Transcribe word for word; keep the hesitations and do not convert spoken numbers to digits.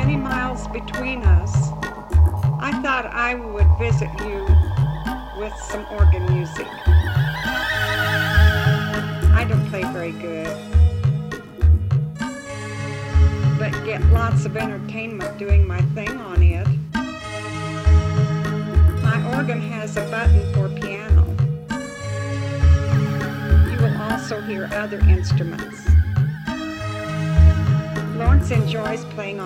many miles between us, I thought I would visit you with some organ music. I don't play very good, but get lots of entertainment doing my thing on it. My organ has a button for piano. You will also hear other instruments. Lawrence enjoys playing on